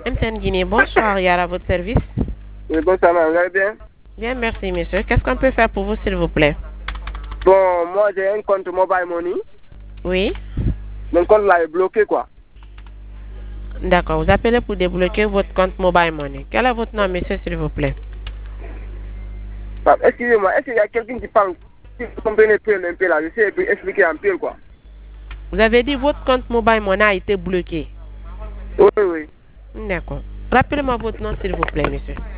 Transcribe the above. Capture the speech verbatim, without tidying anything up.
M T N Guinée, bonsoir, Yara, à votre service. Oui, bonsoir, madame, vous allez bien? Bien, merci, monsieur. Qu'est-ce qu'on peut faire pour vous, s'il vous plaît? Bon, moi, j'ai un compte Mobile Money. Oui. Mon compte là est bloqué, quoi. D'accord, vous appelez pour débloquer votre compte Mobile Money. Quel est votre nom, monsieur, s'il vous plaît? Excusez-moi, est-ce qu'il y a quelqu'un qui parle, qui comprend un peu, un peu là? Je sais expliquer un peu, quoi. Vous avez dit votre compte Mobile Money a été bloqué. Oui, oui. D'accord. Rappelez-moi votre nom, s'il vous plaît, monsieur.